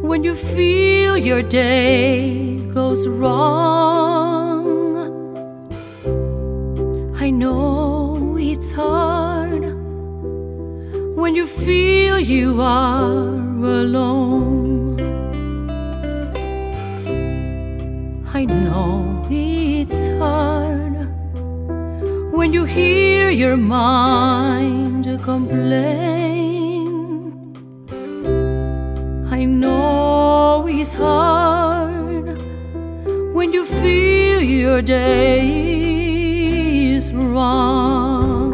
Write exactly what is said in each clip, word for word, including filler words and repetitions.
when you feel your day goes wrong. I know it's hard when you feel you are alone. I know it's hard when you hear your mind complain. I know it's hard when you feel your day is wrong.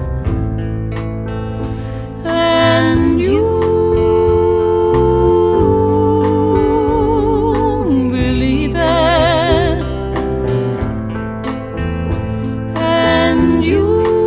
And you believe it, and you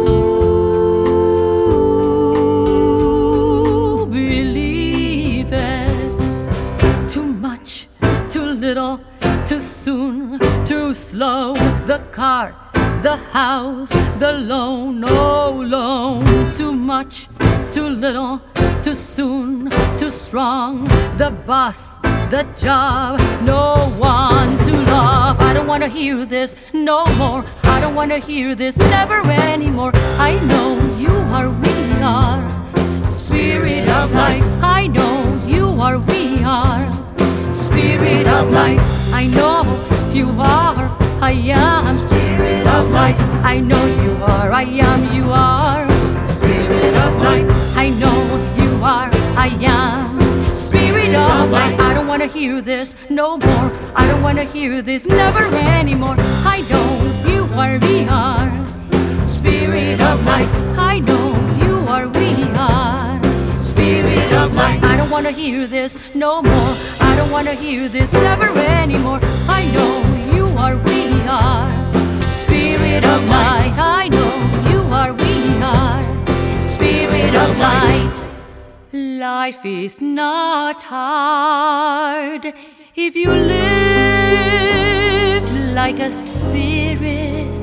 believe it. Too much, too little, too soon, too slow. The car, the house, the loan, no loan. Too much, too little, too soon, too strong. The boss, the job, no one to love. I don't wanna hear this no more. I don't wanna hear this never anymore. I know you are, we are, spirit of light. I know you are, we are, spirit of light. I know you are, I am, spirit of light. I know you are, I am, you are, spirit of light. I know you are, I am, spirit of light. I don't wanna hear this no more. I don't wanna hear this never anymore. I know you are, we are, spirit of light. I know you are, we are, spirit of light. I don't wanna hear this no more. I don't wanna hear this never anymore. I know you are, we are, spirit of light. I know you are, we are, spirit of light. Life is not hard if you live like a spirit.